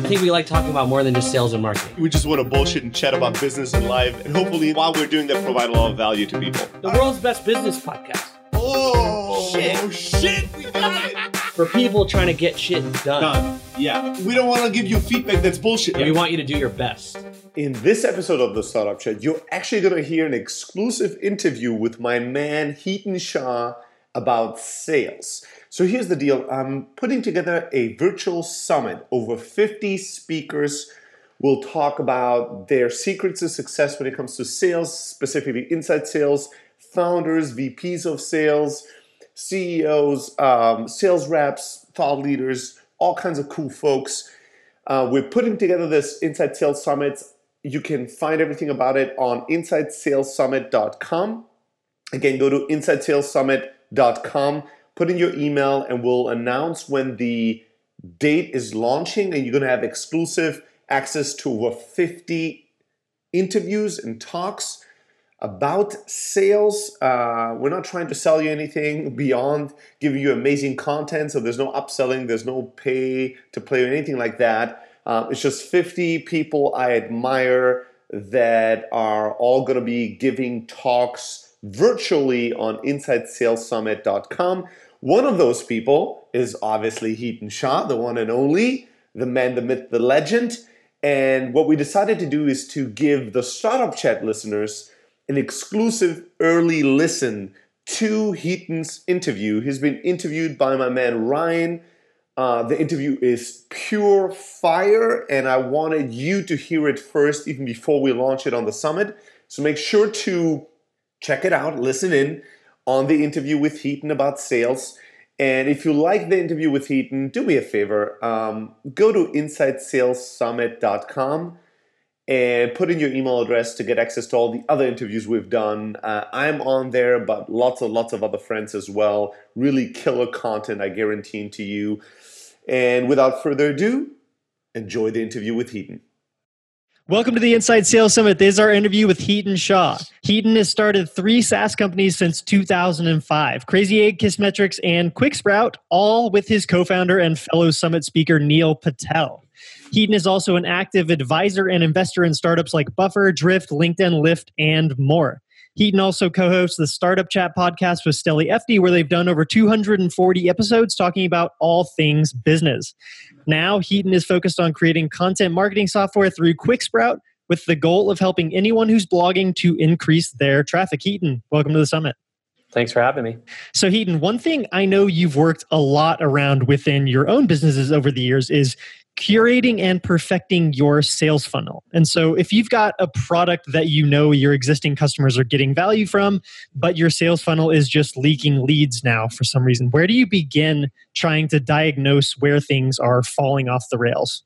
think we like talking about more than just sales and marketing. We just want to bullshit and chat about business and life. And hopefully, while we're doing that, provide a lot of value to people. The world's best business podcast. Oh, shit. We got it. For people trying to get shit done. Yeah. We don't want to give you feedback that's bullshit. We want you to do your best. In this episode of the Startup Chat, you're actually going to hear an exclusive interview with my man, Hiten Shah, about sales. So here's the deal. I'm putting together a virtual summit. Over 50 speakers will talk about their secrets to success when it comes to sales, specifically inside sales, founders, VPs of sales, CEOs, sales reps, thought leaders, all kinds of cool folks. We're putting together this Inside Sales Summit. You can find everything about it on InsideSalesSummit.com. Again, go to InsideSalesSummit.com. Put in your email and we'll announce when the date is launching, and you're going to have exclusive access to over 50 interviews and talks about sales. We're not trying to sell you anything beyond giving you amazing content, so there's no upselling, there's no pay to play or anything like that. It's just 50 people I admire that are all going to be giving talks virtually on InsideSalesSummit.com. One of those people is obviously Hiten Shah, the one and only, the man, the myth, the legend. And what we decided to do is to give the Startup Chat listeners an exclusive early listen to Hiten's interview. He's been interviewed by my man Ryan. The interview is pure fire, and I wanted you to hear it first, even before we launch it on the summit. So make sure to check it out, listen in on the interview with Hiten about sales. And if you like the interview with Hiten, do me a favor, go to InsideSalesSummit.com and put in your email address to get access to all the other interviews we've done. I'm on there, but lots of other friends as well. Really killer content, I guarantee to you. And without further ado, enjoy the interview with Hiten. Welcome to the Inside Sales Summit. This is our interview with Hiten Shah. Hiten has started 3 SaaS companies since 2005, Crazy Egg, Kissmetrics, and QuickSprout, all with his co-founder and fellow summit speaker, Neil Patel. Hiten is also an active advisor and investor in startups like Buffer, Drift, LinkedIn, Lyft, and more. Hiten also co-hosts the Startup Chat podcast with Steli Efti, where they've done over 240 episodes talking about all things business. Now, Hiten is focused on creating content marketing software through QuickSprout with the goal of helping anyone who's blogging to increase their traffic. Hiten, welcome to the summit. Thanks for having me. So Hiten, one thing I know you've worked a lot around within your own businesses over the years is curating and perfecting your sales funnel. And so if you've got a product that you know your existing customers are getting value from, but your sales funnel is just leaking leads now for some reason, where do you begin trying to diagnose where things are falling off the rails?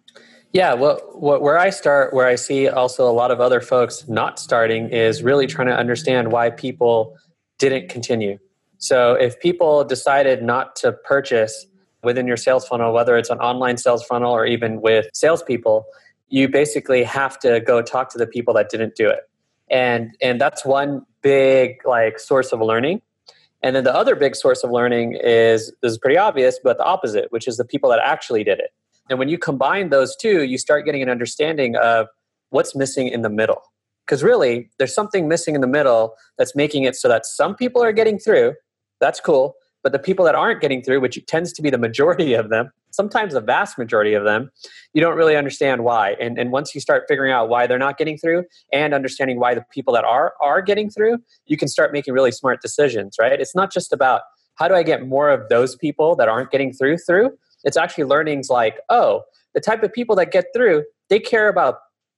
Yeah, well, where I start, where I see also a lot of other folks not starting, is really trying to understand why people didn't continue. So if people decided not to purchase within your sales funnel, whether it's an online sales funnel or even with salespeople, you basically have to go talk to the people that didn't do it. And that's one big source of learning. And then the other big source of learning is, this is pretty obvious, but the opposite, which is the people that actually did it. And when you combine those two, you start getting an understanding of what's missing in the middle. Because really, there's something missing in the middle that's making it so that some people are getting through. That's cool. But the people that aren't getting through, which tends to be the majority of them, sometimes the vast majority of them, you don't really understand why. And once you start figuring out why they're not getting through and understanding why the people that are getting through, you can start making really smart decisions, right? It's not just about how do I get more of those people that aren't getting through. It's actually learnings like, oh, the type of people that get through, they care about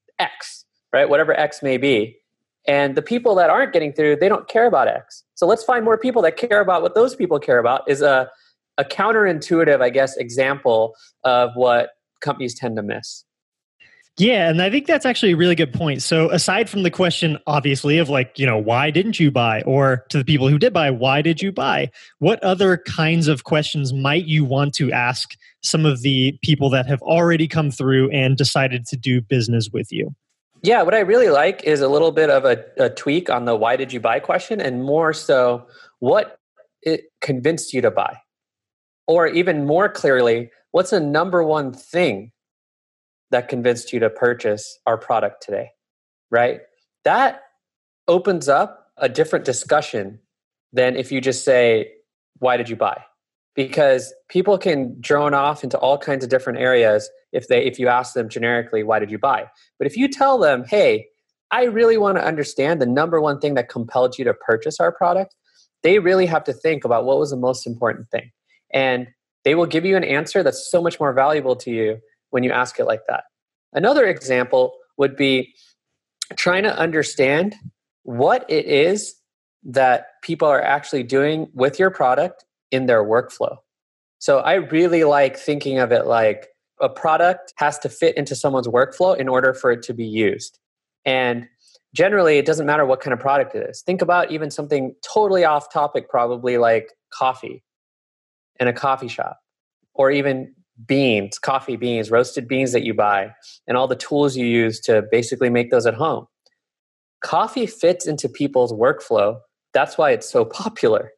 X, right? Whatever X may be. And the people that aren't getting through, they don't care about X. So let's find more people that care about what those people care about is a counterintuitive, I guess, example of what companies tend to miss. Yeah, and I think that's actually a really good point. So aside from the question, obviously, of why didn't you buy? Or to the people who did buy, why did you buy? What other kinds of questions might you want to ask some of the people that have already come through and decided to do business with you? Yeah, what I really like is a little bit of a tweak on the why did you buy question, and more so what it convinced you to buy. Or even more clearly, what's the number one thing that convinced you to purchase our product today, right? That opens up a different discussion than if you just say, why did you buy? Because people can drone off into all kinds of different areas if you ask them generically, why did you buy? But if you tell them, hey, I really want to understand the number one thing that compelled you to purchase our product, they really have to think about what was the most important thing. And they will give you an answer that's so much more valuable to you when you ask it like that. Another example would be trying to understand what it is that people are actually doing with your product in their workflow. So I really like thinking of it like a product has to fit into someone's workflow in order for it to be used. And generally, it doesn't matter what kind of product it is. Think about even something totally off topic, probably like coffee in a coffee shop, or even beans, coffee beans, roasted beans that you buy, and all the tools you use to basically make those at home. Coffee fits into people's workflow. That's why it's so popular.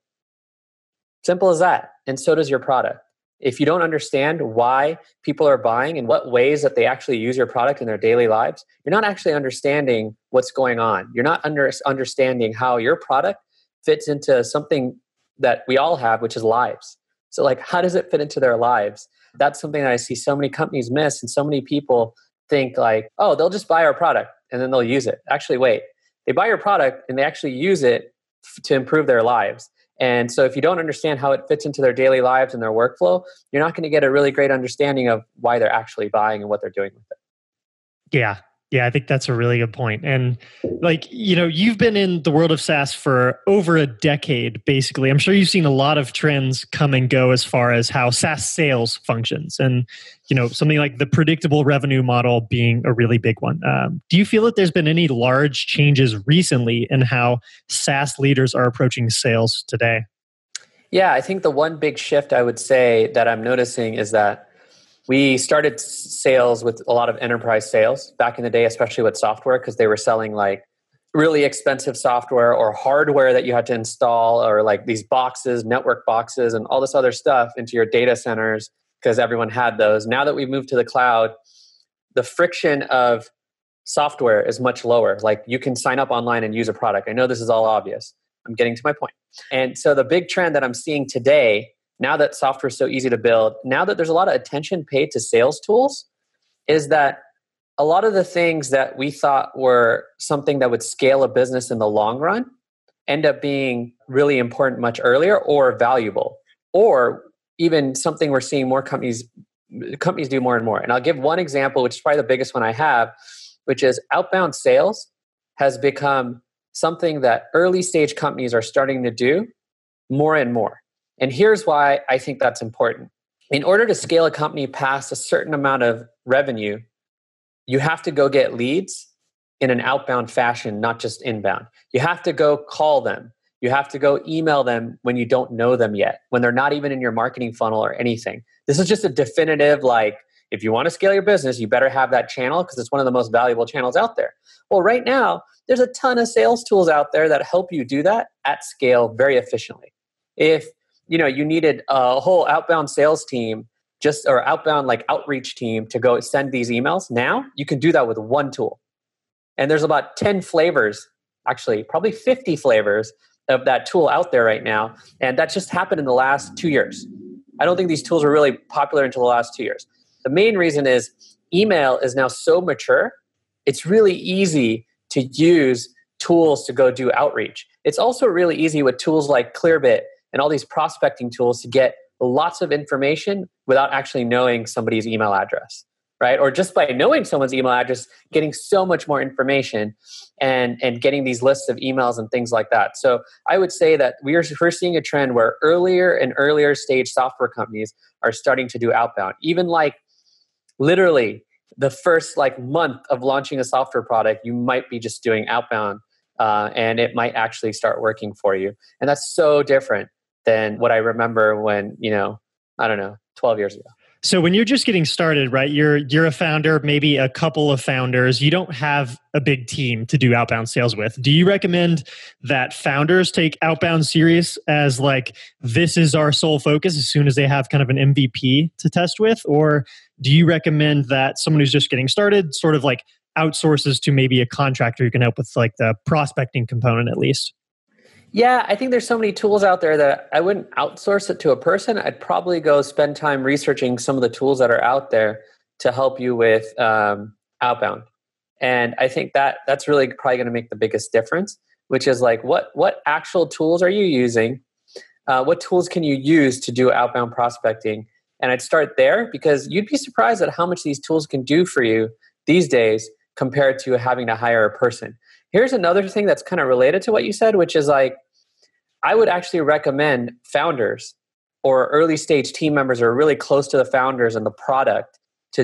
Simple as that. And so does your product. If you don't understand why people are buying and what ways that they actually use your product in their daily lives, you're not actually understanding what's going on. You're not understanding how your product fits into something that we all have, which is lives. So like, how does it fit into their lives? That's something that I see so many companies miss, and so many people think like, oh, they'll just buy our product and then they'll use it. Actually, wait, they buy your product and they actually use it to improve their lives. And so if you don't understand how it fits into their daily lives and their workflow, you're not going to get a really great understanding of why they're actually buying and what they're doing with it. Yeah, I think that's a really good point. And like, you've been in the world of SaaS for over a decade, basically. I'm sure you've seen a lot of trends come and go as far as how SaaS sales functions. And, something like the predictable revenue model being a really big one. Do you feel that there's been any large changes recently in how SaaS leaders are approaching sales today? Yeah, I think the one big shift I would say that I'm noticing is that we started sales with a lot of enterprise sales back in the day, especially with software, because they were selling like really expensive software or hardware that you had to install, or like these boxes, network boxes, and all this other stuff into your data centers because everyone had those. Now that we've moved to the cloud, the friction of software is much lower. Like you can sign up online and use a product. I know this is all obvious. I'm getting to my point. And so the big trend that I'm seeing today, now that software is so easy to build, now that there's a lot of attention paid to sales tools, is that a lot of the things that we thought were something that would scale a business in the long run end up being really important much earlier, or valuable, or even something we're seeing more companies do more and more. And I'll give one example, which is probably the biggest one I have, which is outbound sales has become something that early stage companies are starting to do more and more. And here's why I think that's important. In order to scale a company past a certain amount of revenue, you have to go get leads in an outbound fashion, not just inbound. You have to go call them. You have to go email them when you don't know them yet, when they're not even in your marketing funnel or anything. This is just a definitive, like, if you want to scale your business, you better have that channel because it's one of the most valuable channels out there. Well, right now, there's a ton of sales tools out there that help you do that at scale very efficiently. If you needed a whole outbound sales team, or outbound like outreach team to go send these emails, now you can do that with one tool. And there's about 10 flavors, actually probably 50 flavors of that tool out there right now. And that just happened in the last 2 years. I don't think these tools were really popular until the last 2 years. The main reason is email is now so mature, it's really easy to use tools to go do outreach. It's also really easy with tools like Clearbit and all these prospecting tools to get lots of information without actually knowing somebody's email address, right? Or just by knowing someone's email address, getting so much more information and getting these lists of emails and things like that. So I would say that we're seeing a trend where earlier and earlier stage software companies are starting to do outbound. Even like literally the first like month of launching a software product, you might be just doing outbound and it might actually start working for you. And that's so different than what I remember when, 12 years ago. So when you're just getting started, right, you're a founder, maybe a couple of founders, you don't have a big team to do outbound sales with. Do you recommend that founders take outbound serious as like, this is our sole focus as soon as they have kind of an MVP to test with? Or do you recommend that someone who's just getting started sort of like outsources to maybe a contractor who can help with like the prospecting component at least? Yeah, I think there's so many tools out there that I wouldn't outsource it to a person. I'd probably go spend time researching some of the tools that are out there to help you with outbound. And I think that that's really probably going to make the biggest difference, which is like what actual tools are you using? What tools can you use to do outbound prospecting? And I'd start there because you'd be surprised at how much these tools can do for you these days compared to having to hire a person. Here's another thing that's kind of related to what you said, which is like, I would actually recommend founders or early stage team members who are really close to the founders and the product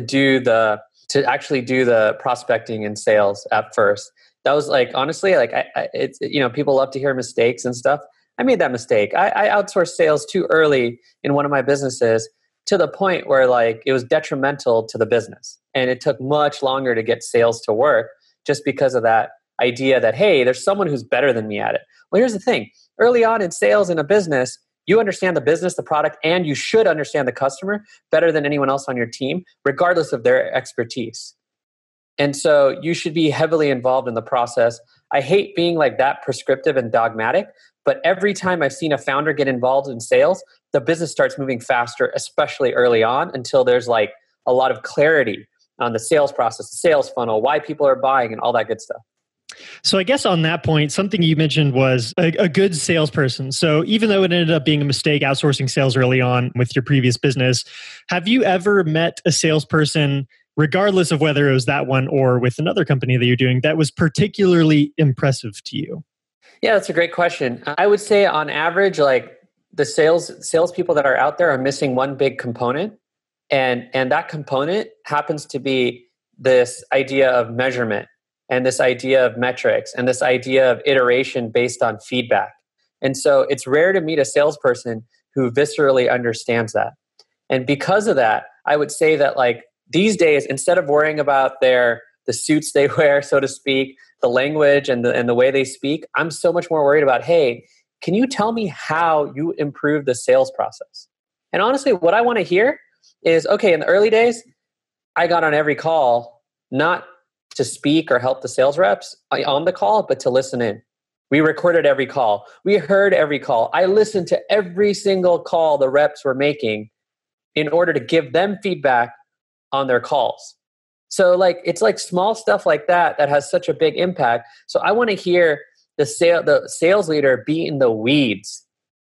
to actually do the prospecting and sales at first. That was like, honestly, like it's, people love to hear mistakes and stuff. I made that mistake. I outsourced sales too early in one of my businesses to the point where like it was detrimental to the business. And it took much longer to get sales to work just because of that idea that, hey, there's someone who's better than me at it. Well, here's the thing. Early on in sales in a business, you understand the business, the product, and you should understand the customer better than anyone else on your team, regardless of their expertise. And so you should be heavily involved in the process. I hate being like that prescriptive and dogmatic, but every time I've seen a founder get involved in sales, the business starts moving faster, especially early on, until there's like a lot of clarity on the sales process, the sales funnel, why people are buying, and all that good stuff. So I guess on that point, something you mentioned was a good salesperson. So even though it ended up being a mistake outsourcing sales early on with your previous business, have you ever met a salesperson, regardless of whether it was that one or with another company that you're doing, that was particularly impressive to you? Yeah, that's a great question. I would say on average, like the salespeople that are out there are missing one big component. And that component happens to be this idea of measurement and this idea of metrics and this idea of iteration based on feedback. And so it's rare to meet a salesperson who viscerally understands that. And because of that, I would say that like these days, instead of worrying about the suits they wear, so to speak, the language and the way they speak, I'm so much more worried about, hey, can you tell me how you improve the sales process? And honestly, what I want to hear is, okay, in the early days, I got on every call, not to speak or help the sales reps on the call, but to listen in. We recorded every call. We heard every call. I listened to every single call the reps were making in order to give them feedback on their calls. So like it's like small stuff like that has such a big impact. So I want to hear the sales leader be in the weeds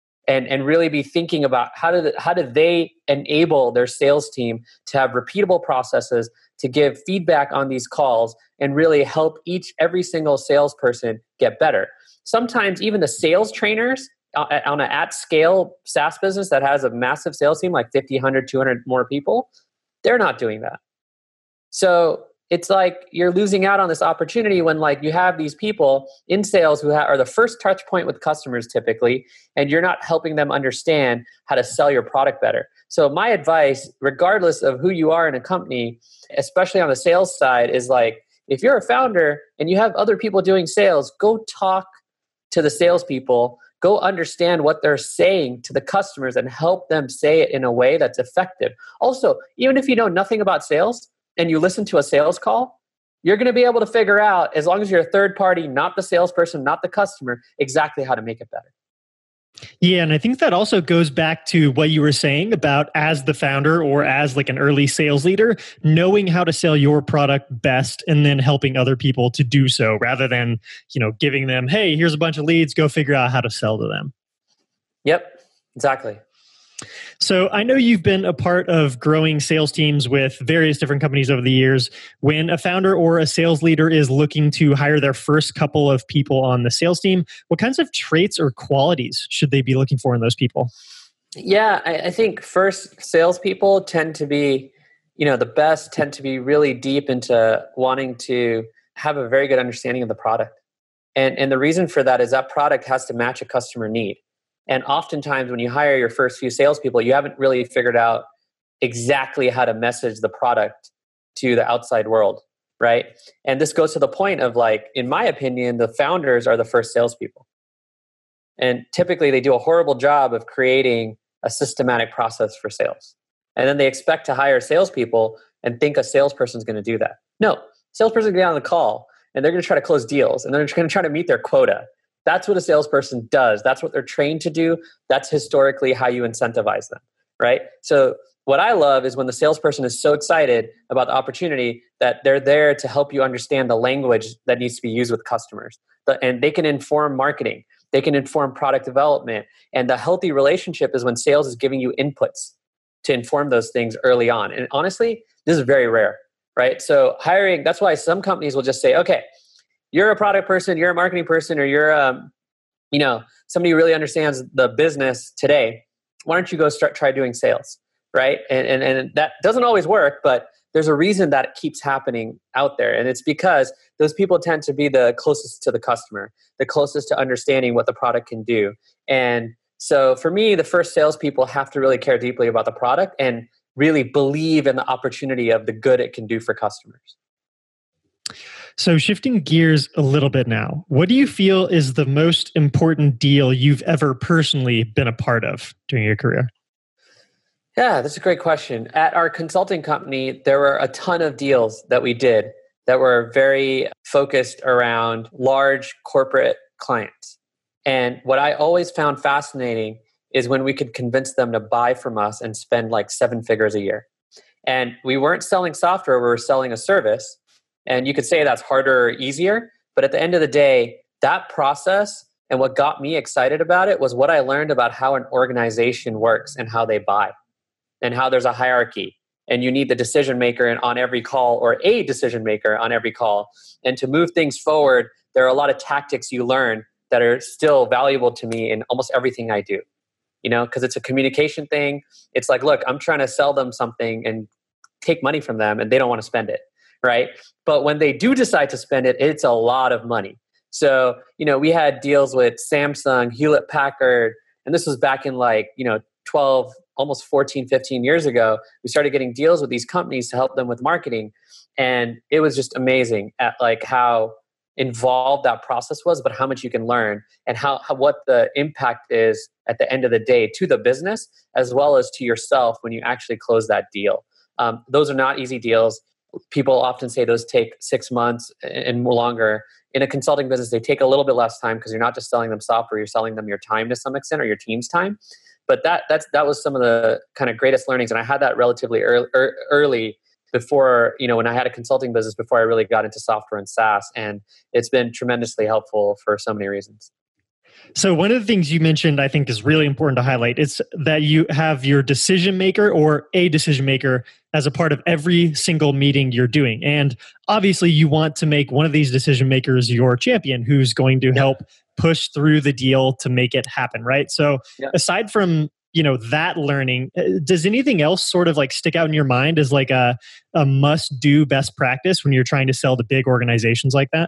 and really be thinking about how do they enable their sales team to have repeatable processes to give feedback on these calls and really help every single salesperson get better. Sometimes even the sales trainers on an at-scale SaaS business that has a massive sales team, like 50, 100, 200 more people, they're not doing that. So it's like you're losing out on this opportunity when like you have these people in sales who are the first touch point with customers typically, and you're not helping them understand how to sell your product better. So my advice, regardless of who you are in a company, especially on the sales side, is like, if you're a founder and you have other people doing sales, go talk to the salespeople, go understand what they're saying to the customers and help them say it in a way that's effective. Also, even if you know nothing about sales and you listen to a sales call, you're going to be able to figure out, as long as you're a third party, not the salesperson, not the customer, exactly how to make it better. Yeah, and I think that also goes back to what you were saying about as the founder or as like an early sales leader, knowing how to sell your product best and then helping other people to do so rather than, giving them, hey, here's a bunch of leads, go figure out how to sell to them. Yep, exactly. So I know you've been a part of growing sales teams with various different companies over the years. When a founder or a sales leader is looking to hire their first couple of people on the sales team, what kinds of traits or qualities should they be looking for in those people? Yeah, I think first salespeople tend to be, the best tend to be really deep into wanting to have a very good understanding of the product. And the reason for that is that product has to match a customer need. And oftentimes when you hire your first few salespeople, you haven't really figured out exactly how to message the product to the outside world, right? And this goes to the point of like, in my opinion, the founders are the first salespeople. And typically they do a horrible job of creating a systematic process for sales. And then they expect to hire salespeople and think a salesperson is going to do that. No, salesperson going to get on the call and they're going to try to close deals and they're going to try to meet their quota. That's what a salesperson does. That's what they're trained to do. That's historically how you incentivize them, right? So what I love is when the salesperson is so excited about the opportunity that they're there to help you understand the language that needs to be used with customers. And they can inform marketing. They can inform product development. And the healthy relationship is when sales is giving you inputs to inform those things early on. And honestly, this is very rare, right? So hiring, that's why some companies will just say, okay, you're a product person, you're a marketing person, or you're somebody who really understands the business today. Why don't you go try doing sales, right? And that doesn't always work, but there's a reason that it keeps happening out there. And it's because those people tend to be the closest to the customer, the closest to understanding what the product can do. And so for me, the first salespeople have to really care deeply about the product and really believe in the opportunity of the good it can do for customers. So shifting gears a little bit now, what do you feel is the most important deal you've ever personally been a part of during your career? Yeah, that's a great question. At our consulting company, there were a ton of deals that we did that were very focused around large corporate clients. And what I always found fascinating is when we could convince them to buy from us and spend like 7 figures a year. And we weren't selling software, we were selling a service. And you could say that's harder or easier, but at the end of the day, that process and what got me excited about it was what I learned about how an organization works and how they buy and how there's a hierarchy. And you need the decision maker on every call or a decision maker on every call. And to move things forward, there are a lot of tactics you learn that are still valuable to me in almost everything I do. Because it's a communication thing. It's like, look, I'm trying to sell them something and take money from them and they don't want to spend it. Right. But when they do decide to spend it, it's a lot of money. So, we had deals with Samsung, Hewlett Packard, and this was back in 12, almost 14, 15 years ago. We started getting deals with these companies to help them with marketing. And it was just amazing at how involved that process was, but how much you can learn and how what the impact is at the end of the day to the business, as well as to yourself when you actually close that deal. Those are not easy deals. People often say those take 6 months and more longer. In a consulting business, they take a little bit less time because you're not just selling them software, you're selling them your time to some extent or your team's time. But that was some of the kind of greatest learnings. And I had that relatively early before, when I had a consulting business before I really got into software and SaaS. And it's been tremendously helpful for so many reasons. So one of the things you mentioned, I think is really important to highlight, is that you have your decision maker or a decision maker as a part of every single meeting you're doing. And obviously you want to make one of these decision makers your champion who's going to help push through the deal to make it happen, right? So aside from, that learning, does anything else sort of stick out in your mind as a must-do best practice when you're trying to sell to big organizations like that?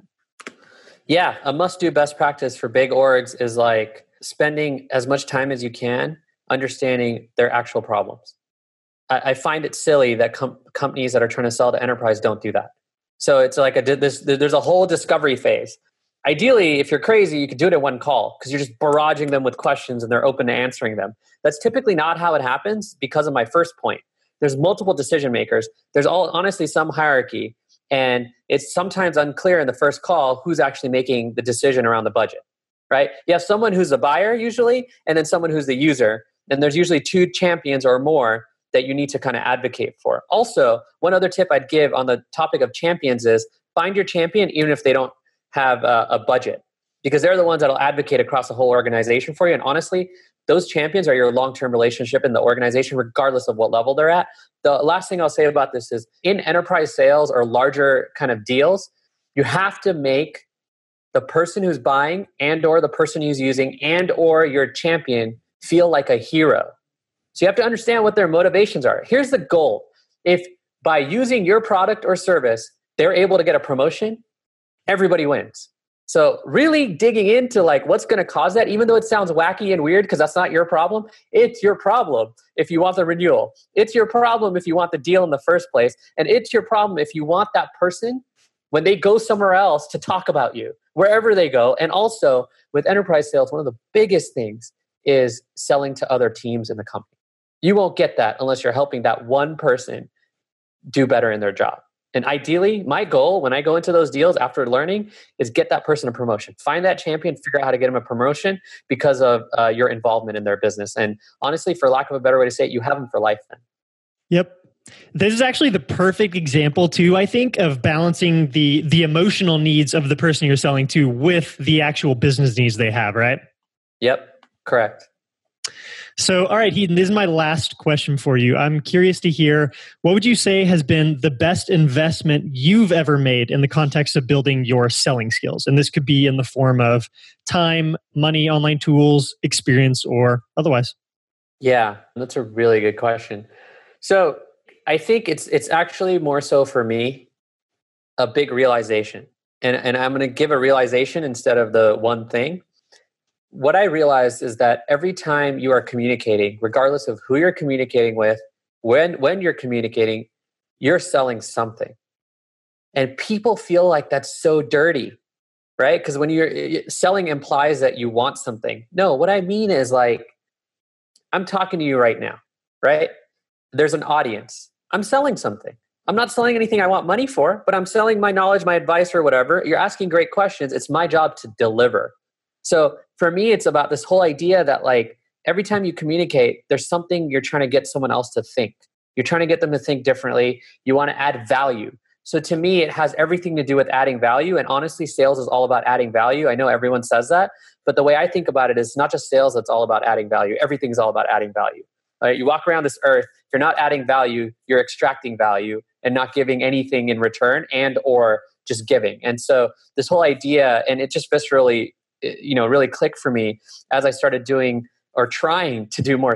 Yeah, a must-do best practice for big orgs is spending as much time as you can understanding their actual problems. I find it silly that companies that are trying to sell to enterprise don't do that. So it's there's a whole discovery phase. Ideally, if you're crazy, you could do it in one call because you're just barraging them with questions and they're open to answering them. That's typically not how it happens because of my first point. There's multiple decision makers. There's honestly some hierarchy. And it's sometimes unclear in the first call who's actually making the decision around the budget, right? You have someone who's a buyer usually, and then someone who's the user. And there's usually 2 champions or more that you need to kind of advocate for. Also, one other tip I'd give on the topic of champions is find your champion even if they don't have a budget, because they're the ones that'll advocate across the whole organization for you. And honestly, those champions are your long-term relationship in the organization, regardless of what level they're at. The last thing I'll say about this is in enterprise sales or larger kind of deals, you have to make the person who's buying and or the person who's using and or your champion feel like a hero. So you have to understand what their motivations are. Here's the goal. If by using your product or service, they're able to get a promotion, everybody wins. So really digging into what's going to cause that, even though it sounds wacky and weird because that's not your problem, it's your problem if you want the renewal. It's your problem if you want the deal in the first place. And it's your problem if you want that person when they go somewhere else to talk about you, wherever they go. And also with enterprise sales, one of the biggest things is selling to other teams in the company. You won't get that unless you're helping that one person do better in their job. And ideally, my goal when I go into those deals after learning is get that person a promotion. Find that champion, figure out how to get them a promotion because of your involvement in their business. And honestly, for lack of a better way to say it, you have them for life then. Yep. This is actually the perfect example too, I think, of balancing the emotional needs of the person you're selling to with the actual business needs they have, right? Yep, correct. So, all right, Heaton, this is my last question for you. I'm curious to hear, what would you say has been the best investment you've ever made in the context of building your selling skills? And this could be in the form of time, money, online tools, experience, or otherwise. Yeah, that's a really good question. So I think it's actually more so for me, a big realization. And I'm going to give a realization instead of the one thing. What I realized is that every time you are communicating, regardless of who you're communicating with, when you're communicating, you're selling something. And people feel like that's so dirty, right? Because when you're selling implies that you want something. No, what I mean is like, I'm talking to you right now, right? There's an audience. I'm selling something. I'm not selling anything I want money for, but I'm selling my knowledge, my advice, or whatever. You're asking great questions. It's my job to deliver. So for me, it's about this whole idea that like every time you communicate, there's something you're trying to get someone else to think. You're trying to get them to think differently. You want to add value. So to me, it has everything to do with adding value. And honestly, sales is all about adding value. I know everyone says that, but the way I think about it is not just sales that's all about adding value. Everything's all about adding value. You walk around this earth, if you're not adding value, you're extracting value and not giving anything in return and or just giving. And so this whole idea, and it just viscerally really clicked for me as I started doing or trying to do more